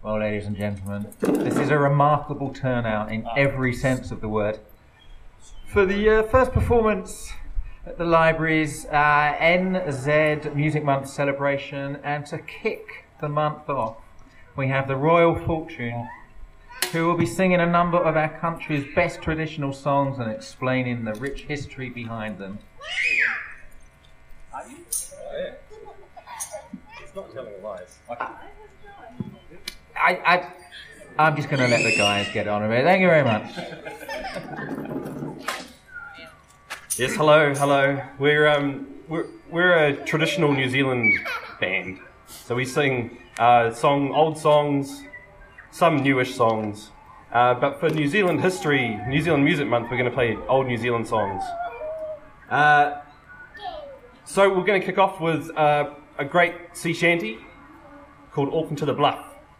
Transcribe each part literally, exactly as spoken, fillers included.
Well, ladies and gentlemen, this is a remarkable turnout in every sense of the word. For the uh, first performance at the library's uh, N Z Music Month celebration, and to kick the month off, we have the Royal Fortune, who will be singing a number of our country's best traditional songs and explaining the rich history behind them. Are you? Oh, yeah. It's not telling lies. I, I, I'm just going to let the guys get on with it. Thank you very much. Yes, hello, hello. We're um, we're we're a traditional New Zealand band, so we sing uh, song, old songs, some newish songs. Uh, but for New Zealand history, New Zealand Music Month, we're going to play old New Zealand songs. Uh, so we're going to kick off with uh, a great sea shanty called Auckland to the Bluff.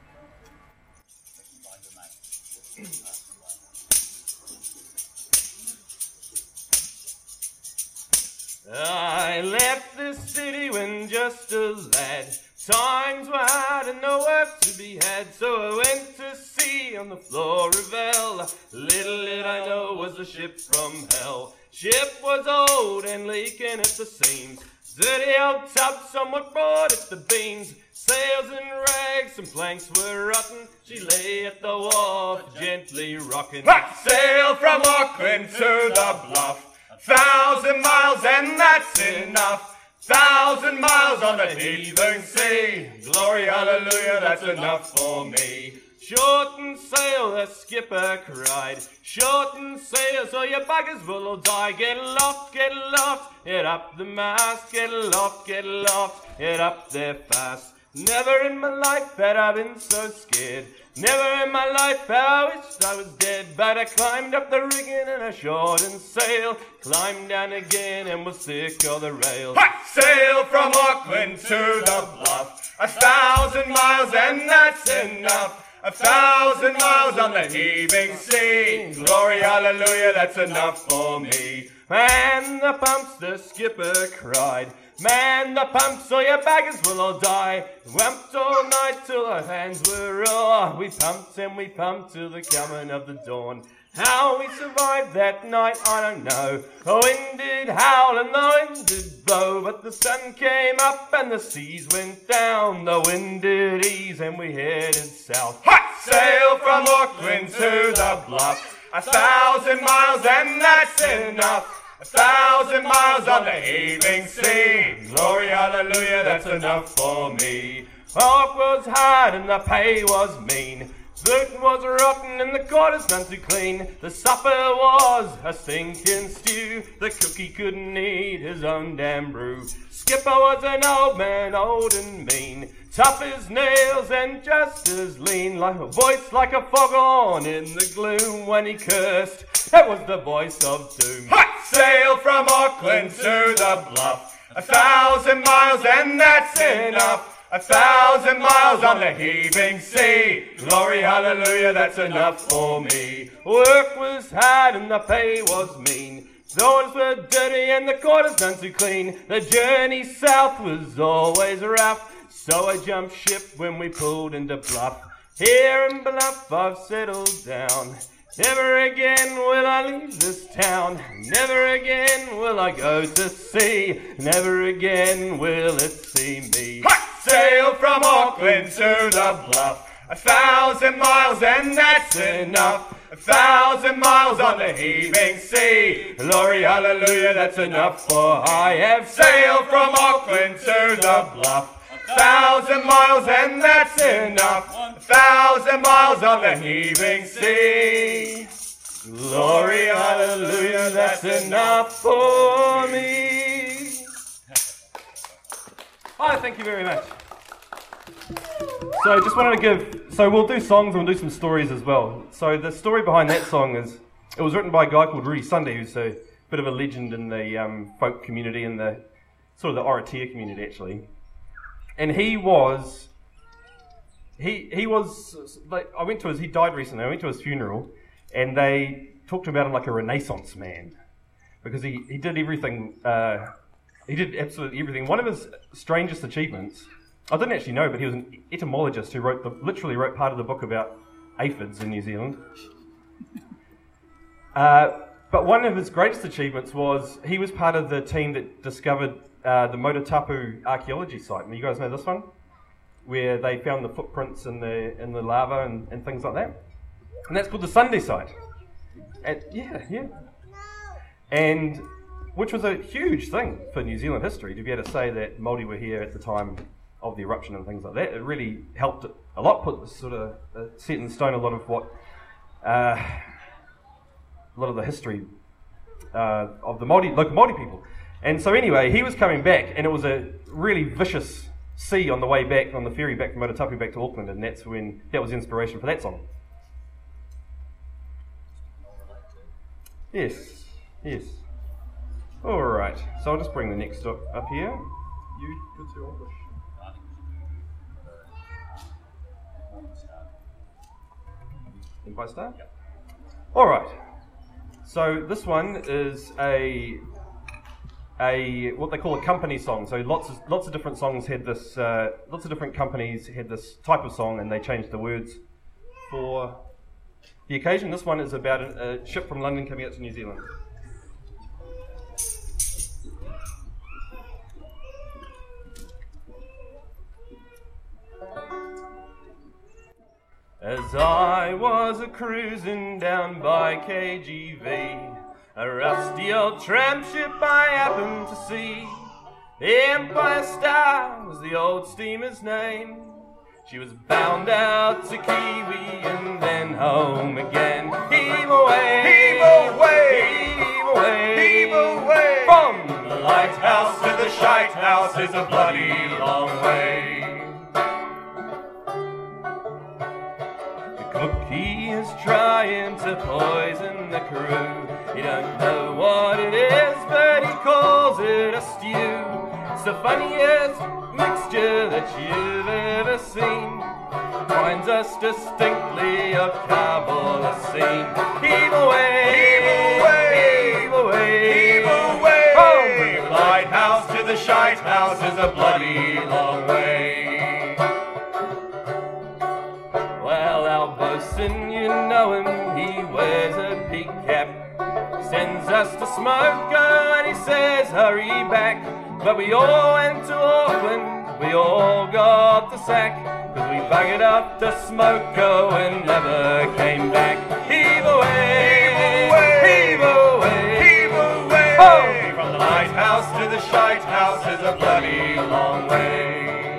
I left the city when just a lad. Times were hard and no work to be had, so I went to sea on the Floravelle. Little did I know was a ship from hell. Ship was old and leaking at the seams. Dirty old tub, somewhat broad at the beams. Sails in rags, some planks were rotten. She lay at the wharf, gently rocking. Sail from Auckland to the Bluff. Thousand miles and that's enough. Thousand miles on the heaving sea. Glory, hallelujah, that's enough for me. Shorten sail, the skipper cried. Shorten sail, so your buggers will all die. Get aloft, get aloft, get up the mast. Get aloft, get aloft, get up there fast. Never in my life had I been so scared. Never in my life I wished I was dead. But I climbed up the rigging and I shortened sail. Climbed down again and was sick of the rails. Ha! Sail from Auckland to the Bluff. A thousand miles and that's enough. A thousand miles on the heaving sea. Glory, hallelujah, that's enough for me. Man the pumps, the skipper cried. Man the pumps, or your baggers will all die. Pumped all night till our hands were raw. We pumped and we pumped till the coming of the dawn. How we survived that night, I don't know. The wind did howl and the wind did blow, but the sun came up and the seas went down. The wind did ease and we headed south. Hot sail from Auckland to the Bluff. A thousand miles and that's enough. A thousand miles on the heaving sea. Glory, hallelujah, that's enough for me. Work was hard and the pay was mean. Food was rotten and the quarters none too clean. The supper was a stinking stew. The cookie couldn't eat his own damn brew. Skipper was an old man, old and mean. Tough as nails and just as lean. Like a voice like a foghorn in the gloom. When he cursed, that was the voice of doom. Hot sail from Auckland to the Bluff. A thousand miles and that's enough. A thousand miles on the heaving sea. Glory, hallelujah, that's enough for me. Work was hard and the pay was mean. Doors were dirty and the quarters none too clean. The journey south was always rough, so I jumped ship when we pulled into Bluff. Here in Bluff I've settled down. Never again will I leave this town. Never again will I go to sea. Never again will it see me. Hot sail from Auckland to the Bluff. A thousand miles and that's enough. A thousand miles on the heaving sea. Glory, hallelujah, that's enough for I have sailed from Auckland to the Bluff. A thousand miles and that's enough. A thousand miles on the heaving sea. Glory, hallelujah, that's enough for me. Hi, thank you very much. So I just wanted to give, so we'll do songs and we'll do some stories as well. So the story behind that song is, it was written by a guy called Rudy Sunday, who's a bit of a legend in the um, folk community, in the sort of the Oratia community actually. And he was, he he was, like, I went to his, he died recently, I went to his funeral, and they talked about him like a Renaissance man, because he, he did everything, uh, he did absolutely everything. One of his strangest achievements I didn't actually know, but he was an etymologist who wrote the, literally wrote part of the book about aphids in New Zealand. Uh, but one of his greatest achievements was he was part of the team that discovered uh, the Motutapu archaeology site. You guys know this one? Where they found the footprints in the in the lava and, and things like that. And that's called the Sunday site. At, yeah, yeah. And which was a huge thing for New Zealand history, to be able to say that Māori were here at the time of the eruption and things like that. It really helped a lot, put sort of uh, set in stone a lot of what, uh, a lot of the history uh, of the Māori, local Māori people. And so anyway, he was coming back, and it was a really vicious sea on the way back, on the ferry back from Motutapu back to Auckland, and that's when, that was the inspiration for that song. Yes, yes. All right, so I'll just bring the next up, up here. You put your English. Empire Star? Yep. All right. So this one is a a what they call a company song. So lots of lots of different songs had this. Uh, lots of different companies had this type of song, and they changed the words for the occasion. This one is about a, a ship from London coming out to New Zealand. As I was a cruising down by K G V, a rusty old tramp ship I happened to see. The Empire Star was the old steamer's name. She was bound out to Kiwi and then home again. Heave away, Heave away, heave away, heave away. From the lighthouse to the shite house is a bloody long way. Cookie is trying to poison the crew. He don't know what it is, but he calls it a stew. It's the funniest mixture that you've ever seen. Reminds us distinctly of Kabul scene. Heave away, Heave away, heave away, heave away. From the lighthouse to the shite house is a bloody long way. Well, our bosun, you know him, he wears a big cap. Sends us to Smoko and he says, hurry back. But we all went to Auckland, we all got the sack. Cause we buggered up to Smoko and never came back. Heave away, Heave away, heave away, heave away. Oh! From the lighthouse to the shite house is a bloody long way.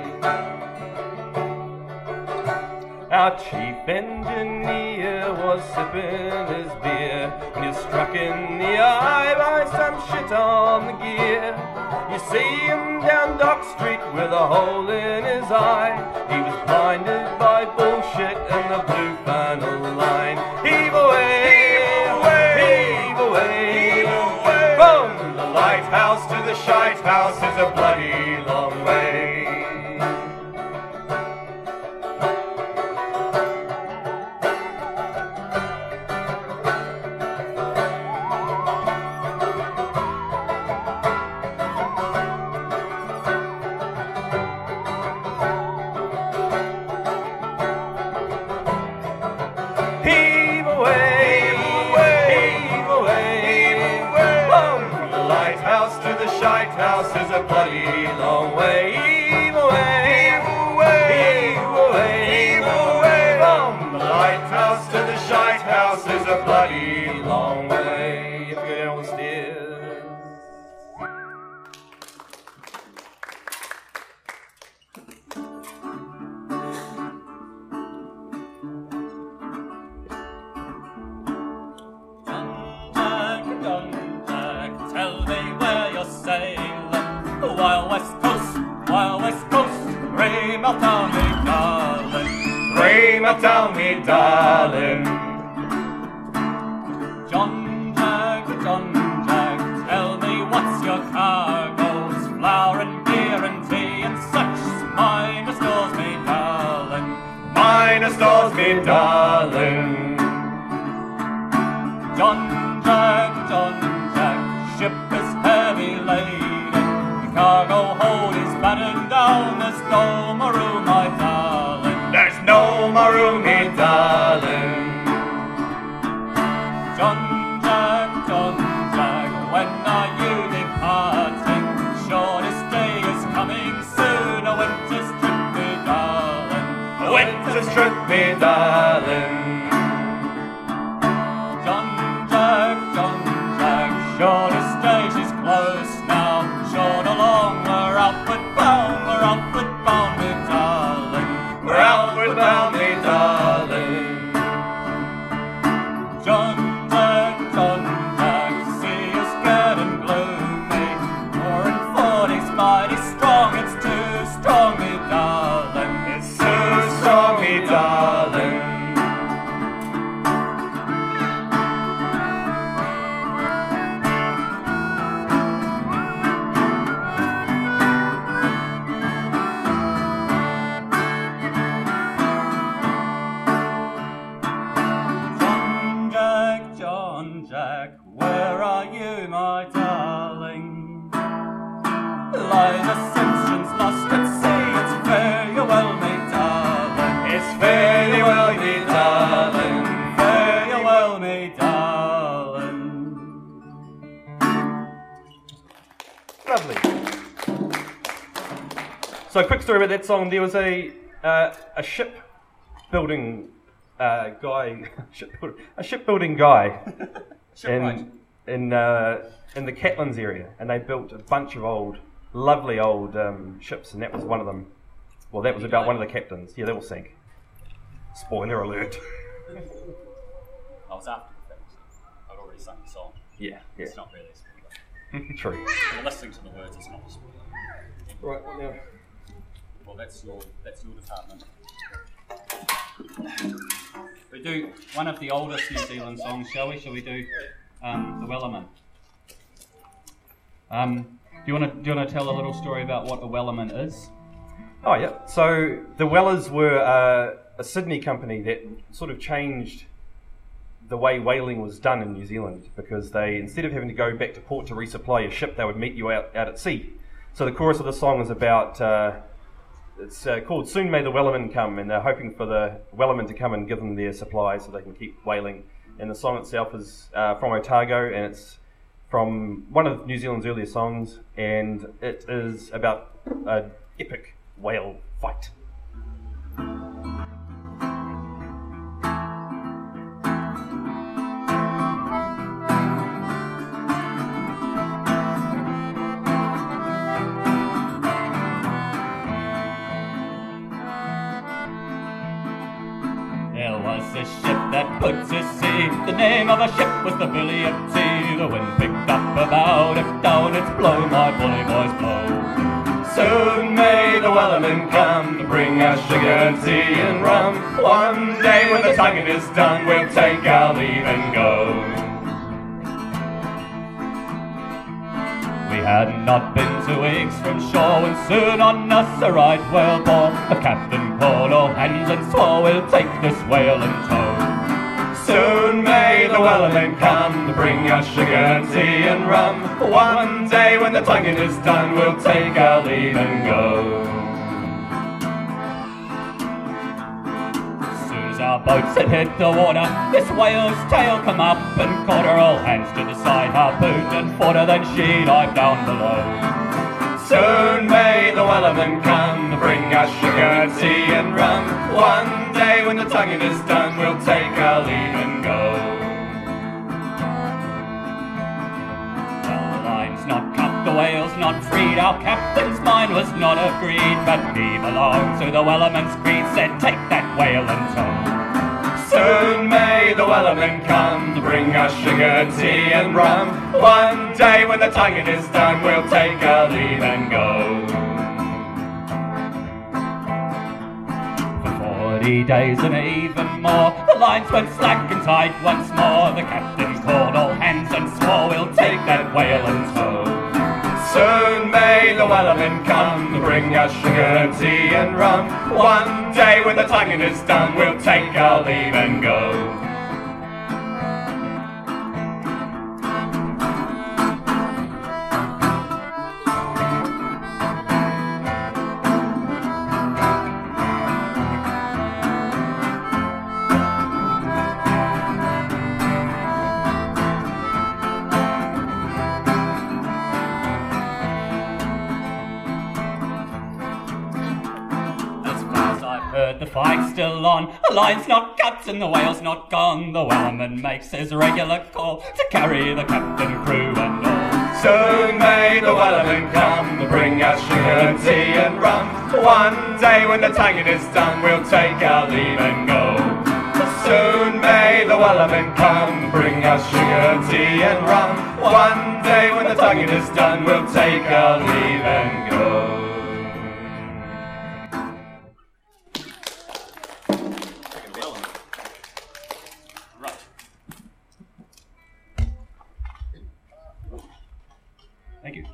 Our chief engineer was sipping his beer and he was struck in the eye by some shit on the gear. You see him down Dock Street with a hole in his eye. He was blinded by bullshit and the blue funnel line. Heave away, Heave away, heave away, heave away. From the lighthouse to the shite house is a bloody long way. House is a bloody long way. Heave away, heave away, heave away, heave away. From the lighthouse to the shite house is a bloody long way. You have to go down the stairs. John Jack, John Jack, tell me where you're sailing. The Wild West Coast, Wild West Coast. Pray, melt down me, darling. Pray, melt down me, darling. John Jack, John Jack, tell me what's your cargoes? Flour and beer and tea and such. Mine stores me, darling. Mine stores me, darling. John Jack, John Jack, ship is heavy laden. The cargo hold is battened down. down, there's no more room, my darling. There's no more room, me darling. John Jack, John Jack, when are you departing? Shortest day is coming soon, a winter's trip, me darling. A winter's trip, me darling. John Jack, John Jack, shortest day she's close now. Short along, we're outward bound, we're outward bound, me darling. We're outward bound, me darling. John Jack, John Jack, see us getting gloomy. Four and forty's mighty strong, it's too strong, me darling. It's too strong, me darling. John Jack, John Jack, where are you, my darling? Liza Simpson's lost at sea, it's fare you well, me darling. It's fare you well, me darling. Fare you well, me darling. Lovely. So, quick story about that song. There was a uh, a ship building uh, guy, ship, a shipbuilding guy in in uh, in the Catlins area, and they built a bunch of old, lovely old um, ships, and that was one of them. Well, that was about one of the captains. Yeah, they will sink. Spoiler alert. I was after the fact. I'd already sung the song. Yeah, yeah. It's not really a spoiler. True. You're listening to the words, it's not a spoiler. Right, what now? Well, that's your that's your department. We do one of the oldest New Zealand songs, shall we? Shall we do um, the Wellerman? Um, do you want to do you want to tell a little story about what a Wellerman is? Oh yeah. So the Wellers were uh, a Sydney company that sort of changed the way whaling was done in New Zealand, because they, instead of having to go back to port to resupply your ship, they would meet you out, out at sea. So the chorus of the song is about, uh, it's uh, called Soon May the Wellerman Come, and they're hoping for the Wellerman to come and give them their supplies so they can keep whaling. And the song itself is uh, from Otago, and it's from one of New Zealand's earlier songs, and it is about an epic whale fight. There was a ship that put to sea. The name of a ship was the Billy of Tea. The wind picked up about it, down it's blow, my bully boys blow. Soon may the Wellerman come to bring us sugar and tea and rum. One day when the tonguing is done, we'll take our leave and go. We had not been two weeks from shore when soon on us a right whale bore. The captain called all hands and swore we'll take this whale in tow. Soon may the Wellerman come to bring us sugar and tea and rum. One day when the tonguing is done, we'll take our leave and go. As soon as our boats had hit the water, this whale's tail come up and caught her. All hands to the side, harpooned and fought her, then she dived down below. Soon may the Wellerman come to bring us sugar and tea and rum. One day when the tonguing is done, we'll take our leave and go. Well, the line's not cut, the whale's not freed. Our captain's mind was not agreed, but he belonged to the Wellerman's creed. Said, take that whale in tow. Soon may the Wellerman come to bring us sugar and tea and rum. One day when the tonguing is done, we'll take our leave and go. For forty days and even more, the lines went slack and tight once more. The captain called all hands and swore we'll take that whale in tow. Soon may the Wellerman come to bring us sugar and tea and rum. One day when the tonguing is done, we'll take our leave and go. sail on. The line's not cut and the whale's not gone. The whaleman makes his regular call to carry the captain, crew and all. Soon may the wellerman come to bring us sugar and tea and rum. One day when the tonguing is done, we'll take our leave and go. Soon may the wellerman come, bring us sugar, tea and rum. One day when the tonguing is done, we'll take our leave and go. Thank you.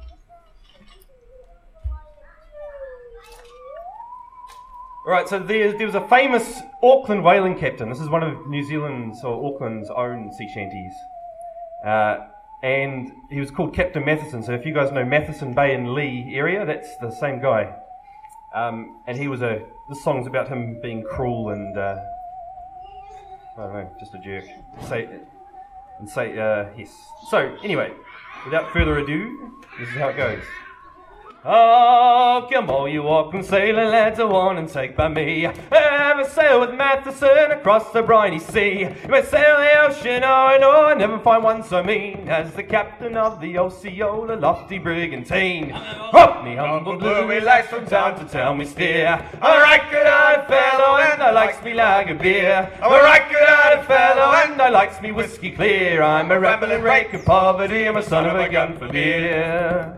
Alright, so there, there was a famous Auckland whaling captain. This is one of New Zealand's or Auckland's own sea shanties. Uh, and he was called Captain Matheson. So if you guys know Matheson Bay and Lee area, that's the same guy. Um, and he was a, this song's about him being cruel and, uh, I don't know, just a jerk. Say, and say, uh, yes. So, anyway, without further ado, this is how it goes. Oh, come all you Auckland sailing lads, I want and take by me. Have a sail with Matheson across the briny sea. You may sail the ocean, oh I know, I never find one so mean as the captain of the O C O, the lofty brigantine. Up me humble bluey lads from town to town we steer. I'm a right good-hearted fellow and I likes me lager beer. I'm a right good-hearted fellow and I likes me whiskey clear. I'm a rambling rake of poverty, I'm a son of a gun for beer.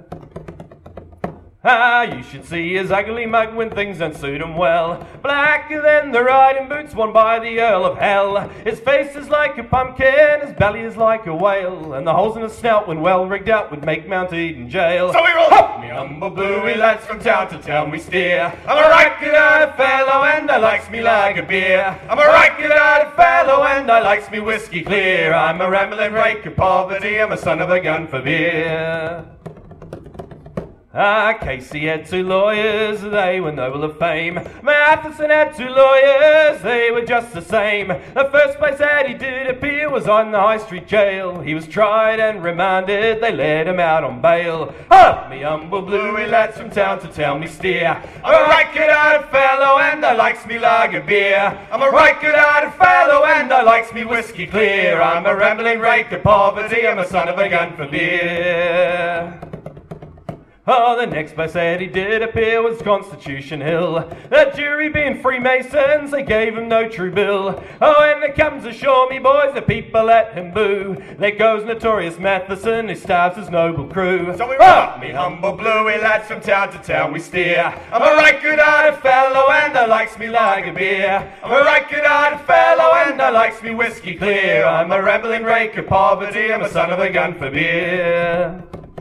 Ah, you should see his ugly mug when things don't suit him well. Blacker than the riding boots worn by the Earl of Hell. His face is like a pumpkin, his belly is like a whale, and the holes in his snout, when well rigged out, would make Mount Eden jail. So we roll up, me humble bluey lads, from town to town we steer. I'm a right good-hearted fellow and I likes me lager beer. I'm a right good-hearted fellow and I likes me whiskey clear. I'm a rambling rake of poverty, I'm a son of a gun for beer. Ah, Casey had two lawyers, they were noble of fame. Matheson had two lawyers, they were just the same. The first place that he did appear was on the High Street jail. He was tried and remanded, they let him out on bail. Oh, me humble bluey lads, from town to town we steer. I'm a right good-hearted fellow and I likes me lager beer. I'm a right good-hearted fellow and I likes me whiskey clear. I'm a rambling rake of poverty, I'm a son of a gun for beer. Oh, the next place that he did appear was Constitution Hill. The jury being Freemasons, they gave him no true bill. Oh, and there comes ashore, me boys, the people let him boo. There goes notorious Matheson, who starves his noble crew. So we rock, me humble bluey lads, from town to town we steer. I'm a right good-hearted fellow and I likes me lager beer. I'm a right good-hearted fellow and I likes me whiskey clear. I'm a rambling rake of poverty, I'm a son of a gun for beer.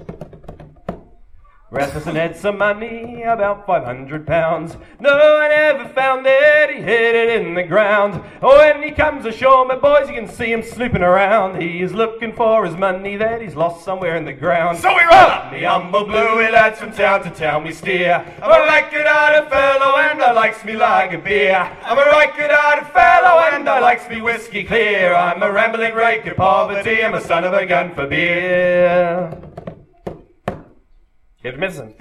Matheson had some money, about five hundred pounds. No one ever found it, he hid it in the ground. Oh, when he comes ashore, my boys, you can see him snooping around. He is looking for his money that he's lost somewhere in the ground. So we roll up, the humble bluey lads, from town to town we steer. I'm a right good-hearted fellow and I likes me lager beer. I'm a right good-hearted fellow and I likes me whiskey clear. I'm a rambling rake of poverty, I'm a son of a gun for beer. Captain Matheson.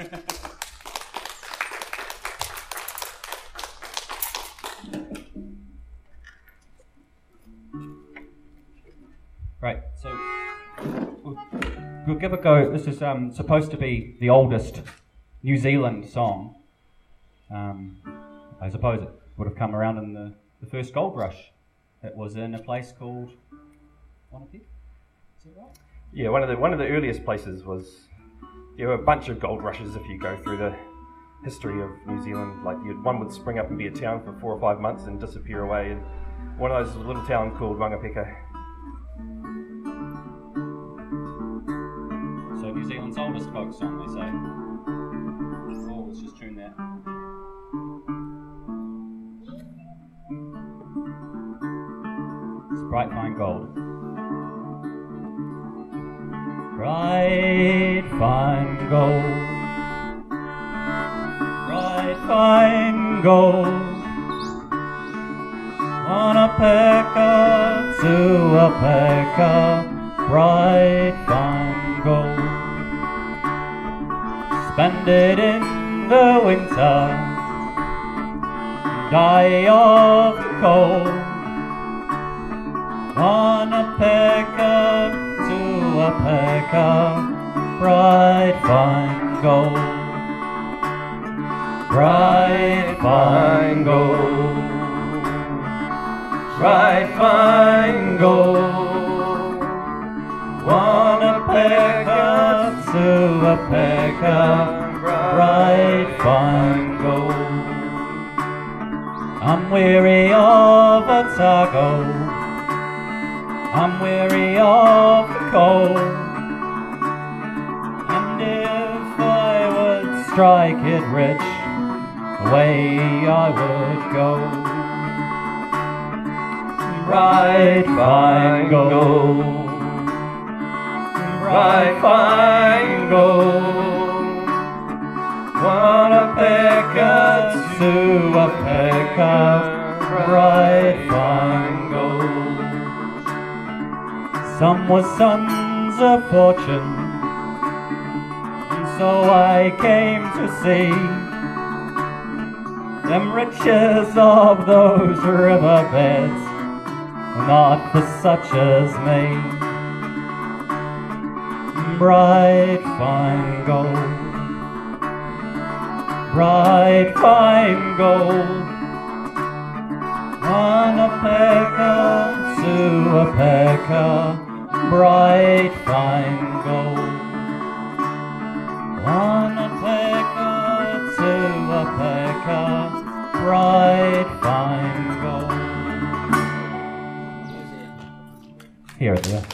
Right, so we'll, we'll give a go. This is um, supposed to be the oldest New Zealand song. Um, I suppose it would have come around in the, the first gold rush. It was in a place called Wanapia. Is that right? Yeah, one of the one of the earliest places was. There were a bunch of gold rushes if you go through the history of New Zealand. Like you'd, one would spring up and be a town for four or five months and disappear away. And one of those was a little town called Wangapeka. So New Zealand's oldest folk song, they say. Oh, let's just tune that. It's bright fine gold. Bright fine gold, bright fine gold, on a peka to a peka, bright fine gold. Spend it in the winter, die of coal. On a pecker to a pecker, bright fine gold. Bright fine gold. Bright fine gold. One a pecker to a pecker, bright fine gold. I'm weary of Otago, I'm weary of the cold, and if I would strike it rich, away I would go. Bright fine gold, bright fine gold. One a pecker to a pecker, bright fine gold. Some were sons of fortune, and so I came to see them riches of those riverbeds, not for such as me. Bright fine gold, bright fine gold. One a pecker to a pecker, bright fine gold. One a pecker to a pecker, bright fine gold. Here, dear.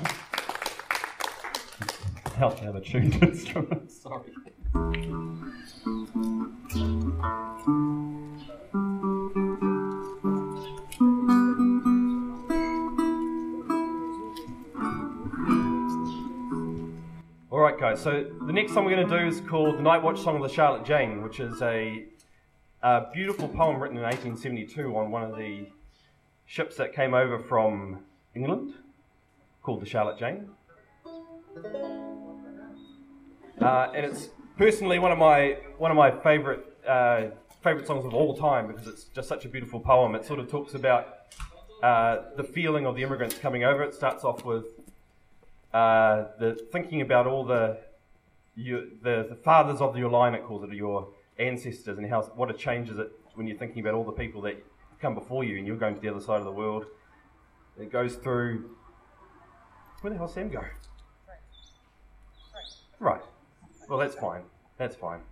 Help to have a tuned instrument, sorry. Alright guys, so the next song we're going to do is called The Night Watch Song of the Charlotte Jane, which is a, a beautiful poem written in eighteen seventy-two on one of the ships that came over from England, called the Charlotte Jane. Uh, and it's personally one of my one of my favourite uh, favourite songs of all time because it's just such a beautiful poem. It sort of talks about uh, the feeling of the immigrants coming over. It starts off with uh, the thinking about all the, you, the the fathers of your line, it calls it, your ancestors, and how what a change is it when you're thinking about all the people that come before you and you're going to the other side of the world. It goes through. Where the hell Sam go? Right. Well, that's fine. That's fine.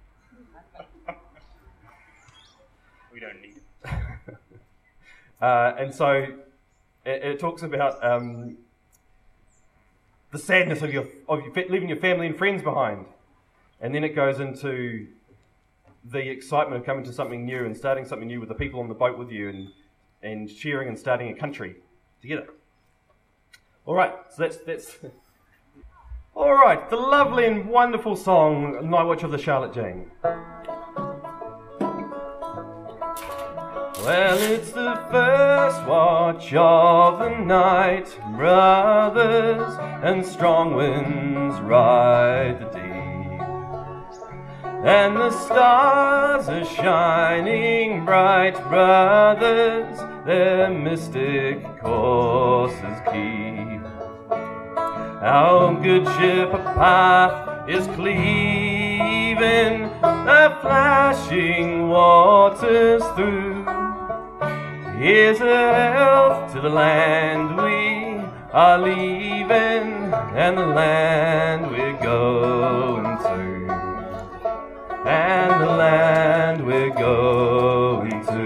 We don't need it. uh, and so it, it talks about um, the sadness of your of your, leaving your family and friends behind, and then it goes into the excitement of coming to something new and starting something new with the people on the boat with you, and and sharing and starting a country together. All right. So that's that's. All right, the lovely and wonderful song, Night Watch of the Charlotte Jane. Well, it's the first watch of the night, brothers, and strong winds ride the deep. And the stars are shining bright, brothers, their mystic courses keep. Our good ship a path is cleaving the flashing waters through. Here's a health to the land we are leaving and the land we're going to. And the land we're going to.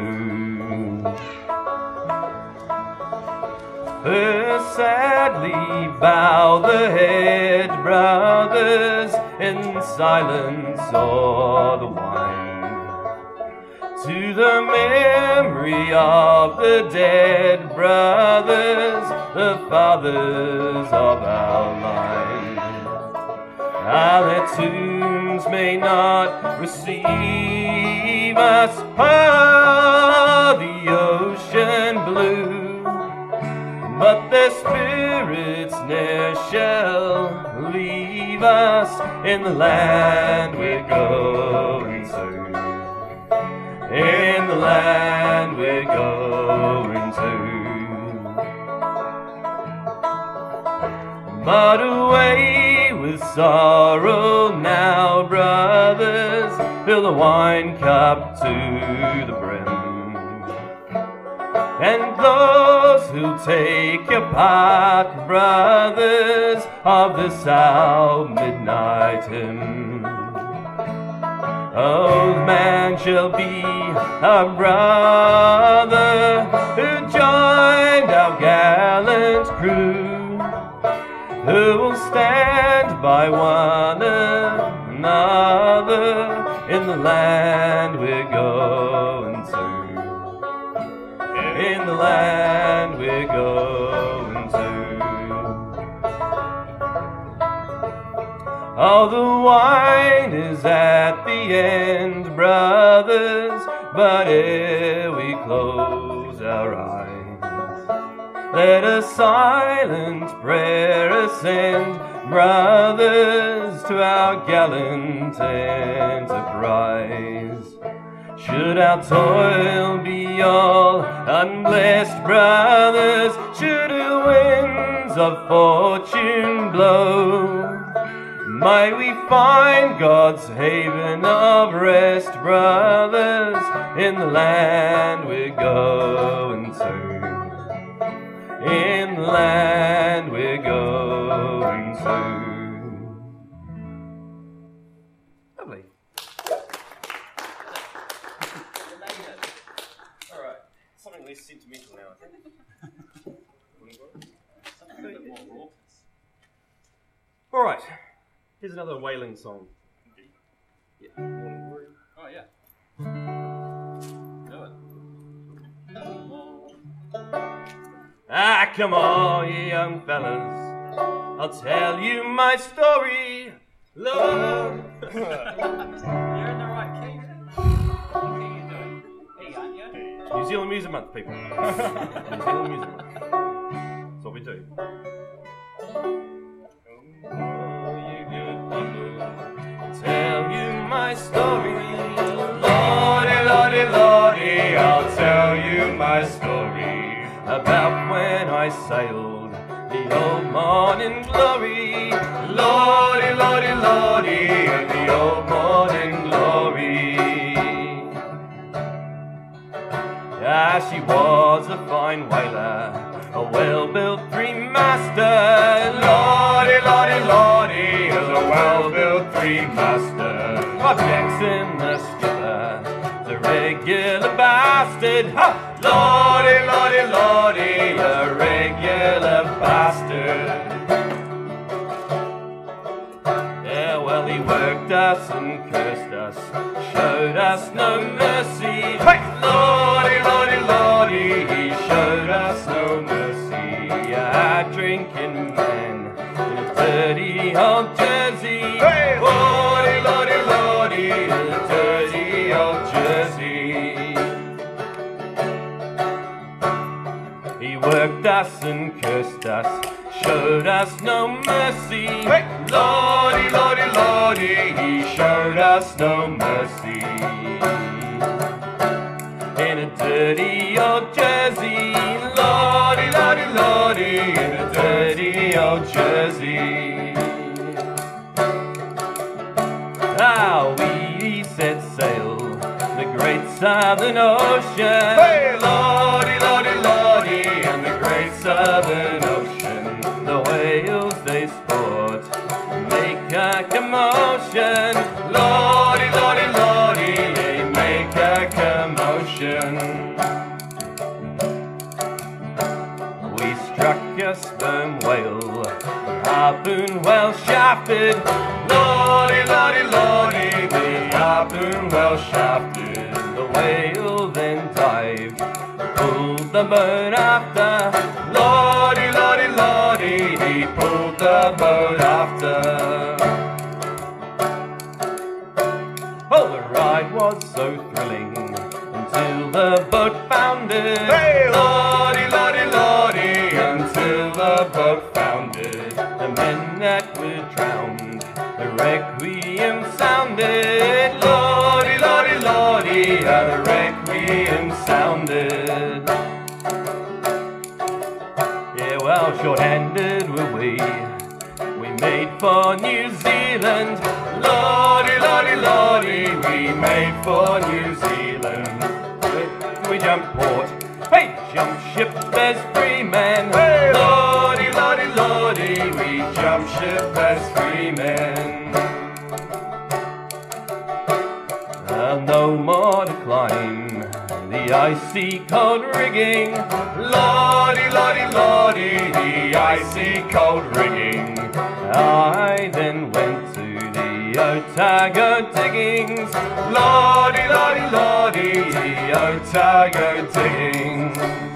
First sadly bow the head, brothers, in silence o'er the wine, to the memory of the dead, brothers, the fathers of our line. Ah, their tombs may not receive us, ah, the ocean blue, but their spirits ne'er shall leave us in the land we're going to. In the land we're going But away with sorrow now, brothers, fill the wine cup to the brim. And those who take your part, brothers, of this our midnight hymn. Old man shall be a brother who joined our gallant crew, who will stand by one another in the land we're going to. In the land we're going to. Oh, the wine is at the end, brothers, but ere we close our eyes, let a silent prayer ascend, brothers, to our gallant enterprise. Should our toil be all unblessed, brothers, should the winds of fortune blow, may we find God's haven of rest, brothers, in the land we're going to. In the land we're going to. Lovely. Alright, something less sentimental now, I think. Something a bit more raucous. Alright, here's another wailing song. Yeah. Oh, yeah. Do it. Ah, come on, you young fellas, I'll tell you my story, love. You're in the right key. What key are you doing? E, aren't you? New Zealand Music Month, people. New Zealand Music Month. That's what we do. I'll tell you my story, Lordy, Lordy, Lordy, I'll tell you my story about when I sailed the old morning glory. Lordy, Lordy, Lordy, the old morning glory. Ah, she was a fine whaler, a well-built three-master. Lordy, Lordy, Lordy, a well-built three-master. Bob Jackson, the skipper, the regular bastard. Ha! Lordy, Lordy, Lordy, a regular bastard. Yeah, well, he worked us and cursed us, showed us no mercy. Hey! Lordy, Lordy, Lordy, he showed us no mercy. A drinking man in a dirty old Jersey. Hey! Lordy, Lordy, Lordy, in a dirty old Jersey. He worked us and cursed us, showed us no mercy. Hey! Lordy, Lordy, Lordy, he showed us no mercy. In a dirty old Jersey, Lordy, Lordy, Lordy, in a dirty old Jersey. Ah, we set sail the great southern ocean. Hey! Lordy, Lordy, Lordy, and the great southern ocean. The whales they sport, make a commotion. Lordy, Lordy, Lordy, they make a commotion. We struck a sperm whale, harpoon well shafted. Lordy, Lordy, Lordy, the harpoon well shafted. The whale then dived, pulled the boat after. Lordy, Lordy, Lordy, he pulled the boat after. Oh, the ride was so thrilling until the boat foundered. Hey! Lordy, Lordy, Lordy, until the boat foundered. The men that were drowned, the requiem sounded. Lordy, Lordy, Lordy, how the requiem sounded. Yeah, well, short-handed were we, for New Zealand. Lordy, lordy, lordy, we made for New Zealand. We jump port, hey, jump ship as free men. Hey, lordy, lordy, lordy, we jump ship as free men. And no more to climb the icy cold rigging. Lordy, lordy, lordy, the icy cold rigging. I then went to the Otago diggings. Lordy, lordy, lordy, the Otago diggings.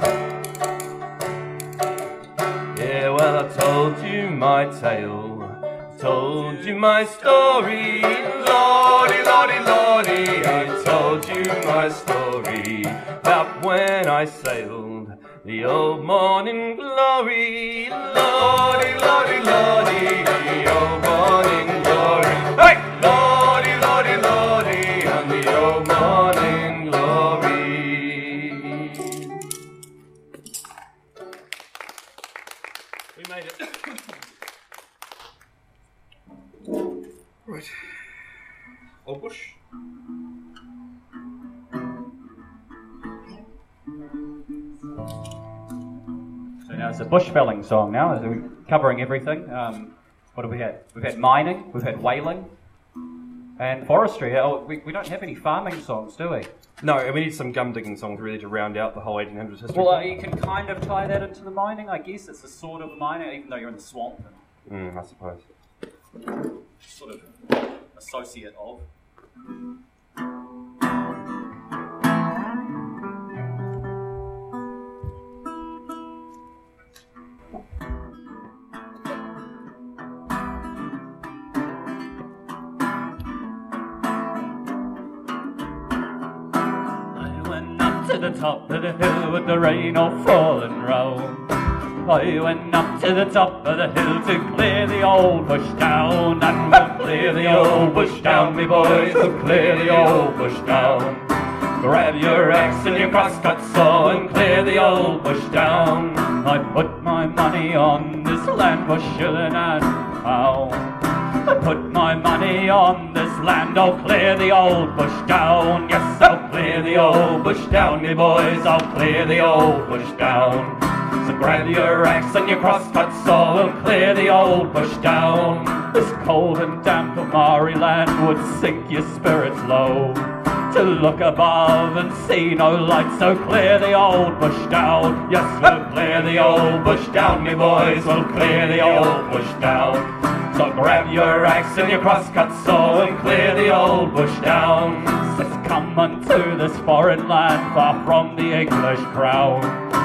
Yeah, well, I told you my tale, told you my story. Lordy, lordy, lordy, I told you my story about when I sailed the old morning glory. Lordy, lordy, lordy, the old morning glory. Hey! Lordy, lordy, lordy, and the old morning glory. We made it. Right. Old Bush. So now it's a bush felling song now, so we're covering everything. Um, what have we had? We've had mining, we've had whaling, and forestry. Oh, we, we don't have any farming songs, do we? No, and we need some gum digging songs really to round out the whole eighteen hundreds history. Well, uh, you can kind of tie that into the mining, I guess. It's a sort of mining, even though you're in the swamp. And Mm, I suppose. sort of associate of. I went up to the top of the hill with the rain all falling round. I went up to the top of the hill to clear the old bush down. And we'll clear the old bush down, me boys, we'll clear the old bush down. Grab your axe and your crosscut saw and clear the old bush down. I put my money on this land for shilling and pound. I put my money on this land, I'll clear the old bush down. Yes, I'll clear the old bush down, me boys, I'll clear the old bush down. So grab your axe and your crosscut saw, we'll clear the old bush down. This cold and damp Maori land would sink your spirits low. To look above and see no light, so clear the old bush down. Yes, we'll clear the old bush down, me boys, we'll clear the old bush down. So grab your axe and your crosscut saw and clear the old bush down. Let's come unto this foreign land far from the English crown.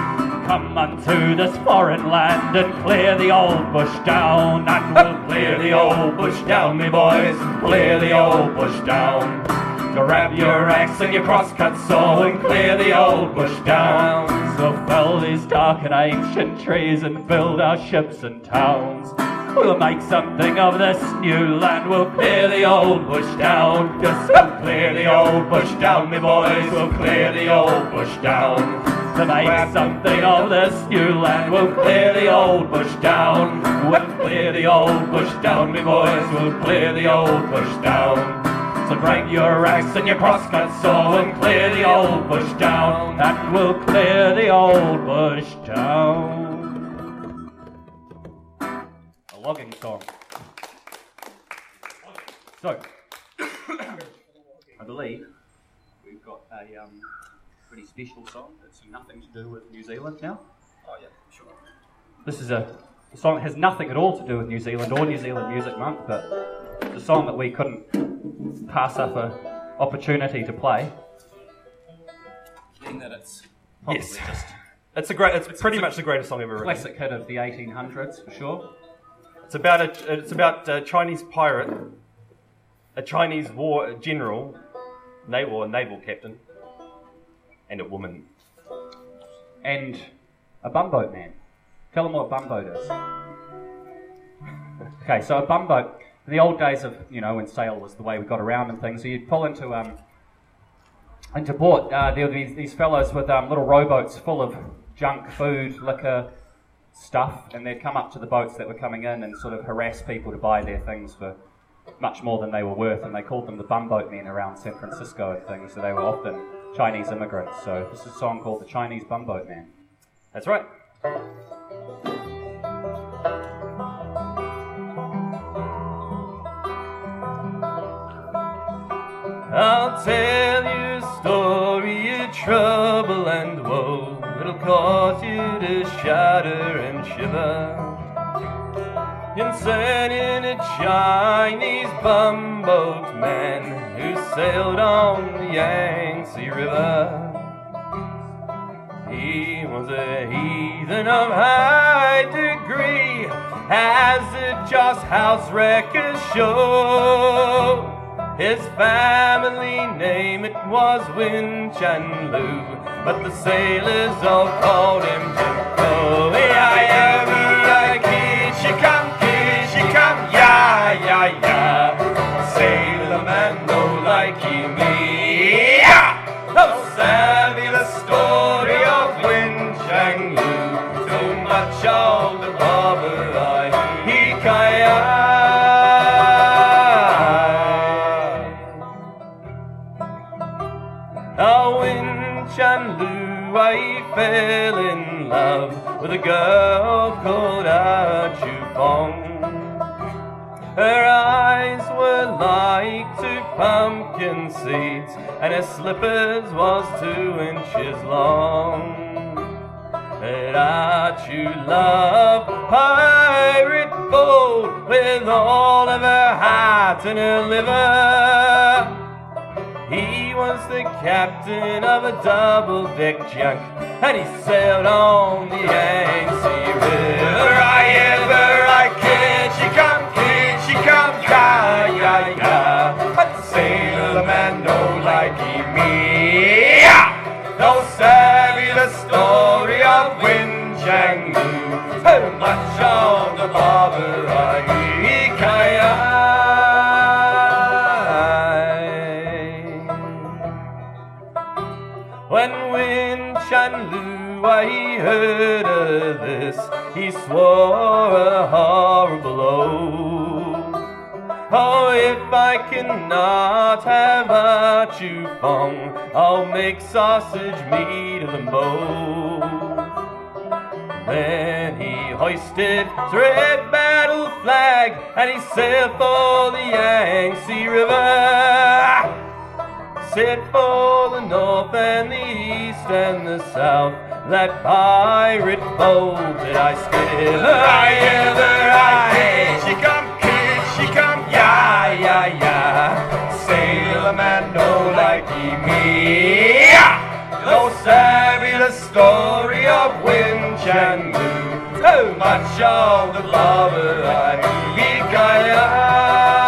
Come unto this foreign land and clear the old bush down. And we'll clear the old bush down, me boys, clear the old bush down. Grab your axe and your crosscut saw and clear the old bush down. So fell these dark and ancient trees and build our ships and towns. We'll make something of this new land, we'll clear the old bush down. Yes, we'll clear the old bush down, me boys, we'll clear the old bush down. To make something of this new land, we'll clear the old bush down. We'll clear the old bush down, me boys, we'll clear the old bush down. So grab your axe and your crosscut saw and clear the old bush down. And we'll clear the old bush down. A logging song. So, I believe we've got a um, pretty special song that's nothing to do with New Zealand now. Oh yeah, sure. This is a, a song that has nothing at all to do with New Zealand or New Zealand Music Month, but it's a song that we couldn't pass up an opportunity to play. Being that it's Probably Yes. just It's a great. It's, It's- pretty it's a much the greatest song ever written. classic hit of the eighteen hundreds for sure. It's about a. It's about a Chinese pirate, a Chinese war general, naval naval captain, and a woman. And a bumboat man. Tell them what a bumboat is. Okay, so a bumboat, in the old days of, you know, when sail was the way we got around and things, so you'd pull into um into port. Uh, there were these, these fellows with um, little rowboats full of junk, food, liquor, stuff, and they'd come up to the boats that were coming in and sort of harass people to buy their things for much more than they were worth, and they called them the bumboat men around San Francisco and things, so they were often Chinese immigrants. So this is a song called The Chinese Bumboat Man. That's right. I'll tell you a story of trouble and woe. It'll cause you to shudder and shiver. Concerning a Chinese bumboat man who sailed on the Yangtze River. He was a heathen of high degree, as the Joss House records show. His family name, it was Win Chan Lu, but the sailors all called him Jim Crow. Yeah, yeah, sailor man, no like me. Yeah, no savvy the story of Win Chang Lu. Too much of the bobber I he kaya. Oh, Win Chan Lu, I fell in love with a girl called Ah Chu Fong. Her eyes were like two pumpkin seeds, and her slippers was two inches long. But Ah Chu loved pirate boat with all of her heart and her liver. He was the captain of a double-deck junk, and he sailed on the Yangtze River. I ever, I kid, she come, kid, she come, yeah, yeah, yeah. But sailor man no like me, yeah. No savvy the story of Win Chang Lu. Too much on the bobber I kaya. When Win Chan Lu, I heard of this, he swore a horrible oath. Oh, if I cannot have Ah Chu Fong, I'll make sausage meat of them both. Then he hoisted his red battle flag, and he sailed for the Yangtze River. Said for the north and the east and the south, that pirate boat that I still I ever I she come, kid, she come, yeah, yeah, yeah. Sailor man no like me, yeah. No savvy the story of Win Chan Lu. Too much of the blubber I be kaya.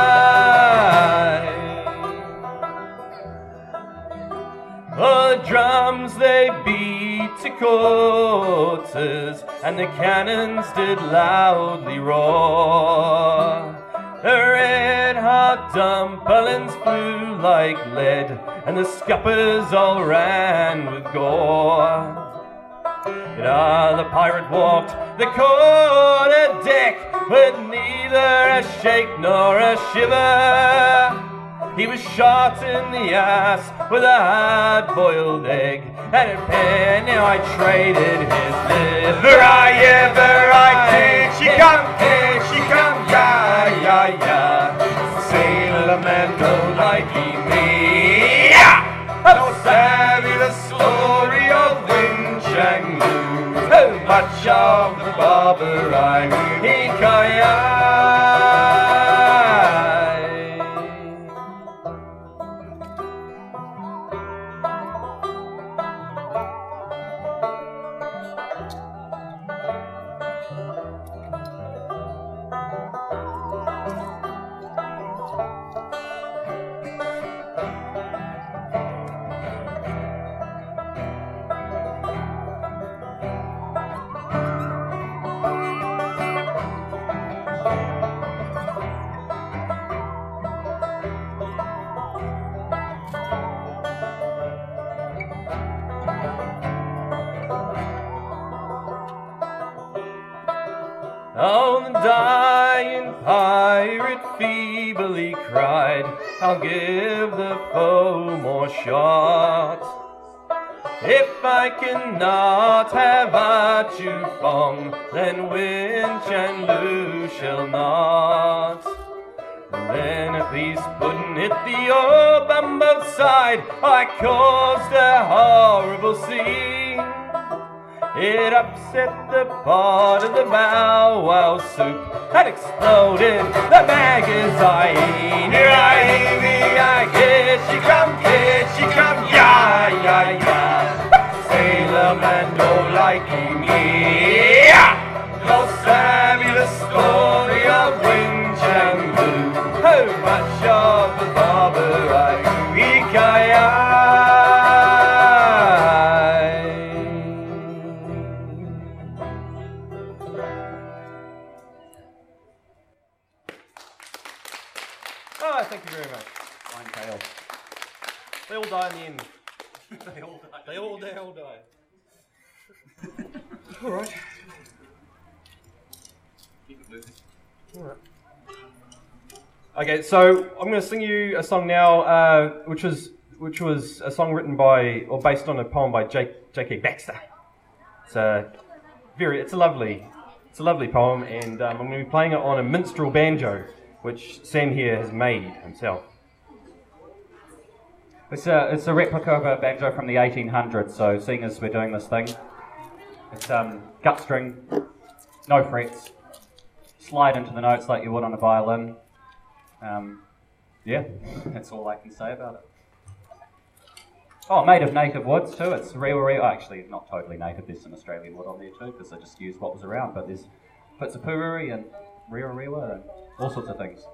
The drums they beat to quarters, and the cannons did loudly roar. The red-hot dumplings flew like lead, and the scuppers all ran with gore. But ah, the pirate walked the quarter deck with neither a shake nor a shiver. He was shot in the ass with a hard-boiled egg, and a penny I traded his liver. I ever I did, she come, did she come, yeah, yeah, yeah. Sailor man no like me, yeah. No savvy the story of Win Chang Lu. Too much of the bobber I he kaya. Oh, the dying pirate feebly cried, I'll give the foe more shots. If I cannot have a Chu Fong, then Win Chan Lu shall not. And then at least putting it the orb on both side, I caused a horrible scene. It upset the pot of the bow wow soup and exploded the magazine. Here I heavey, I get she come, get she come, yeah, yeah, yeah. Sailor man don't like him, yeah. No fabulous story of Win Chan Lu. How much of the barber I Oh, thank you very much. Fine tale. They all die in the end. They all die. They all, they all die. All right. Keep it moving. All right. Okay, so I'm going to sing you a song now, uh, which was which was a song written by or based on a poem by J K Baxter. It's a very, it's a lovely, it's a lovely poem, and um, I'm going to be playing it on a minstrel banjo, which Sam here has made himself. It's a, it's a replica of a banjo from the eighteen hundreds, so seeing as we're doing this thing, it's um, gut string, no frets, slide into the notes like you would on a violin. Um, yeah, that's all I can say about it. Oh, made of native woods too, it's rewa rewa, oh, actually not totally native, there's some Australian wood on there too, because I just used what was around, but there's bits of pururi and rewa rewa and all sorts of things.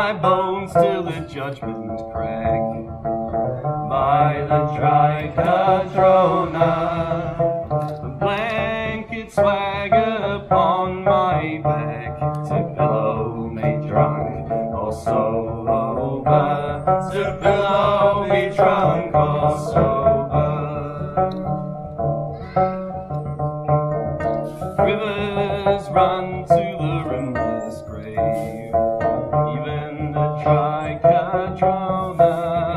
my bones to the judgment crag. By the dry Cadrona, the blanket swag upon my back to pillow me drunk or sober, to pillow me drunk or sober. Rivers run to the rimless grave, even the dry Cadrona.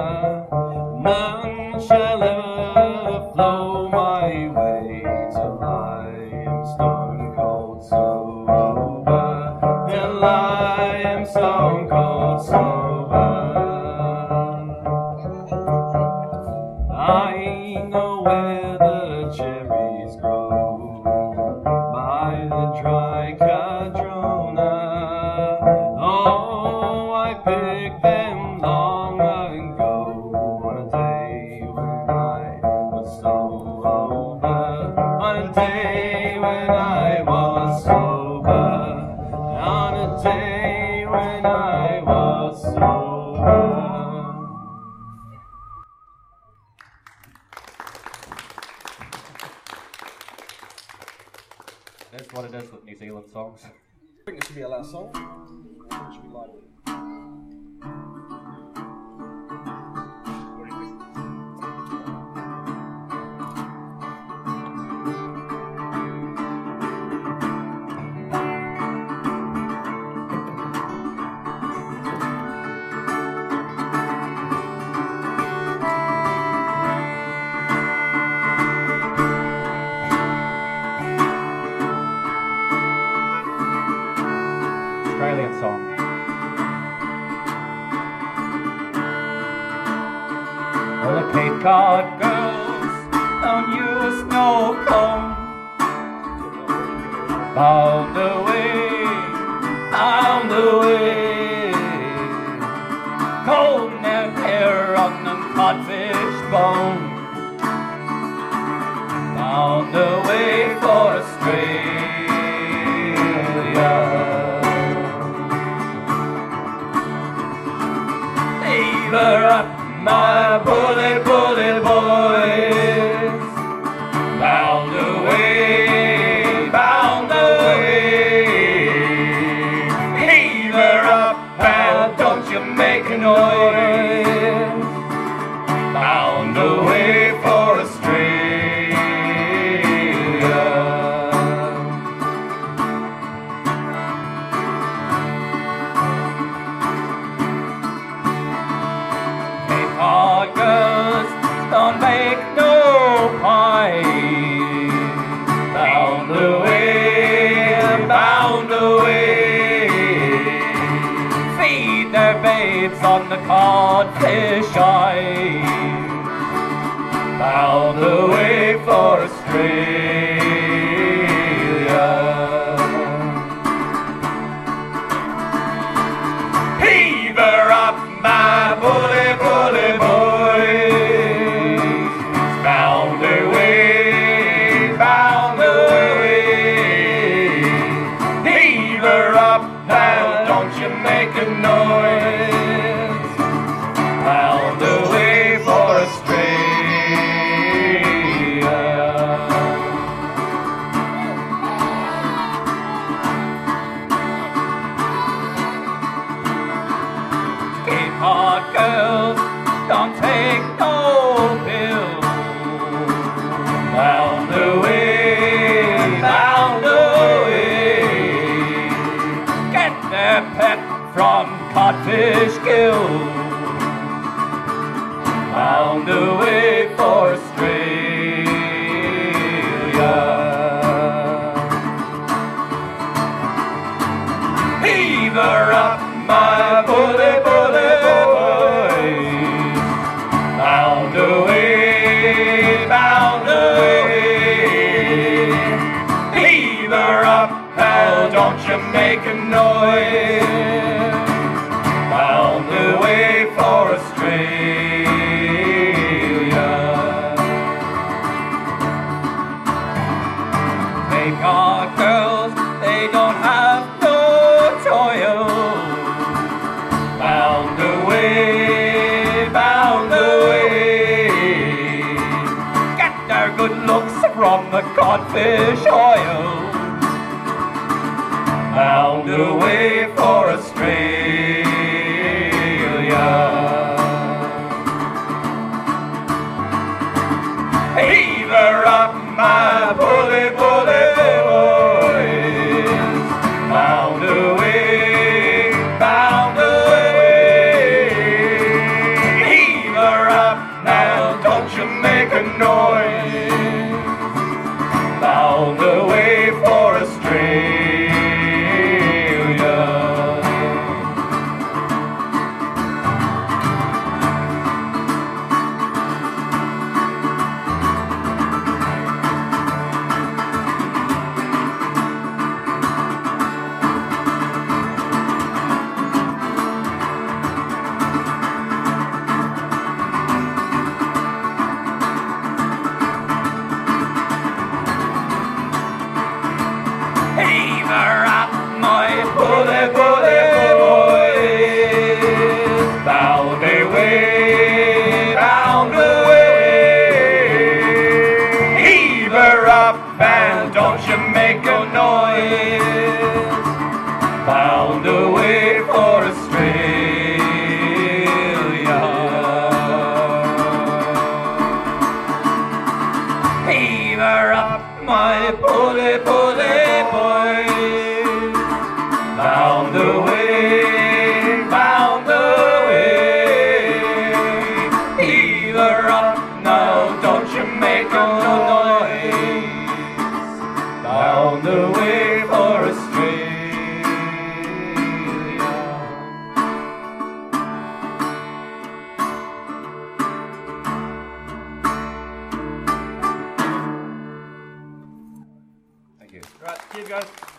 None shall ever flow my way till I am stone cold sober, till I am stone cold sober. I know where the cherries grow, by the dry Cadrona. Oh, I picked them long ago on a day when I was sober, on a day when I was sober, on a day when I was sober. That's what it is with New Zealand songs. I think this should be our last song. It should be lively. What do you think? Australian song. Well, the Cape Cod girls don't use snow cone, bound away, bound away, comb their hair on the codfish bone, bound away for Australia. Lever up, my bully, bully boys, bound away, bound away. Heaver up, and don't you make a noise, bound away for Australia. Our girls don't make no pie, bound away, bound away. Feed their babes on the codfish eye, bound away for Australia. Heaver up, my bully, bully boys, bound away, bound away. Heaver up, now don't you make a noise, bound away for Australia. Cape Cod girls don't take no pill, bound away, bound away. Get their pet from codfish gill, bound away for Australia. Heaver up, my bully, bully boys, bound away, bound away. Heaver up, pal, don't you make a noise, bound away for Australia. Cape Cod girls, they don't have no toil, from the codfish oil, bound away for Australia. Heave her up, my bully, bully boys, bound away, bound away. Heave her up, now don't you make a noise, bound away for Australia. Heave her up, my bully, bully boys, bound away, bound away. Heave her up, and don't you make a noise, bound away for Australia. Heave her up, my bully, bully boys, bound away, bound away. Heave her up, now don't you make a noise, bound away for Australia. Thank you. Right, cheers guys.